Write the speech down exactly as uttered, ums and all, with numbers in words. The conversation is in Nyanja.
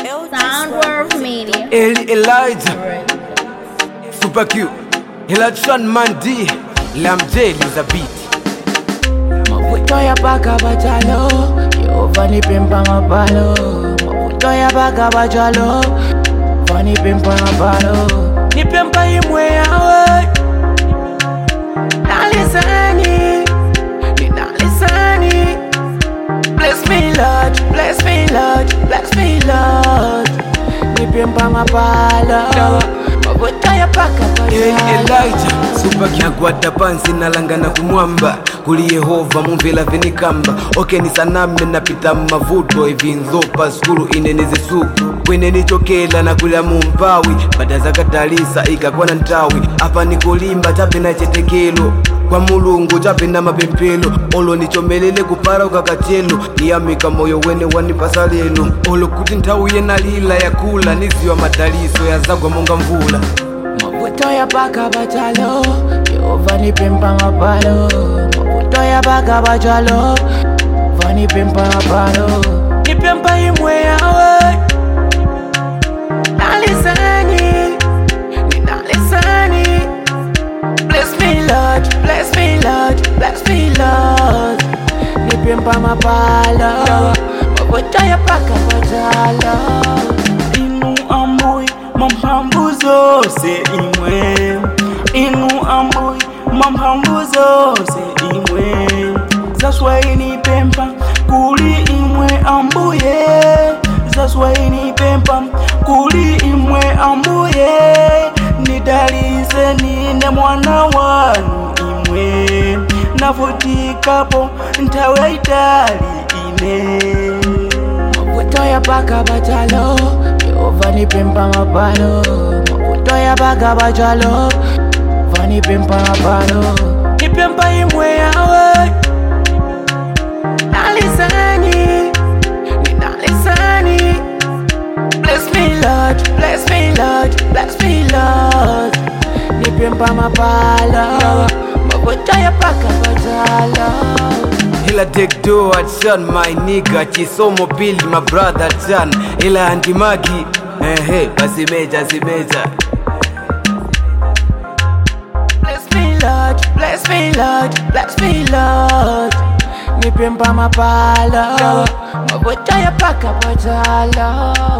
Soundworth Media. Eli Elijah, Super Q, Electron Mandi, Lam J Elizabeth. Mavuto ya paka bachalo, Yehova nipe mpa mapalo. Mavuto ya paka bachalo, Yehova nipe mpa mapalo. Nipe mpa imwe yawe, nalisani, ninalisani. Bless me Lord, bless me Lord, bless me Lord. Nipe mpa mapalo, mavuto ya paka Eli bachalo. Elijah, Super Q. Nagwata pansi nalangana kumwamba, kuli Yehova mumvela vinikamba. Oke ni saname napita mavuto, hivi nzopa skulu ineneze suku. Kwene nichokela na kula mumpawi, bada za katalisa ikakwa na ntawi. Apa nikolimba chape na chetekelo, kwa mulungu chape na mapempelo. Olo nichomelele kupara ukakachelo, niyamika moyo wene wanipasa lelo. Olo kuti ntawi ye nalila ya kula, niziwa madaliso ya zagwa monga mvula. Mavuto ya paka bachalo, Yehova nipe mpa mapalo. Mavuto ya paka bachalo, Yehova nipe mpa mapalo. Nipe mpa imwe yawe, nalisani, ninalisani. Bless me Lord, bless me Lord, bless me Lord. Nipe mpa mapalo, mavuto ya paka bachalo. Inu amui mamhambu zose imwe, Inu amui mamhambu zose imwe. Zaswaini pempa kuli imwe ambuye, Zaswaini pempa kuli imwe ambuye. Nidalize nine mwana wanu imwe, navutikapo ntawe itali ine. Mavuto ya paka bachalo, Yehova nipe mpa mapalo. Mavuto ya paka bachalo, Yehova nipe mpa mapalo. Nipe mpa imwe yawe, nalisani, ninalisani. Bless me Lord, bless me Lord, bless me Lord. Nipe mpa mapalo, mavuto ya paka bachalo. Ila take do at son my nigga, Chisomo build my brother Chan. Ila antimagi, eh hey, basi meja si meja. Bless me Lord, bless me Lord, bless me Lord. Nipe mpa mapalo, mavuto ya paka bachalo.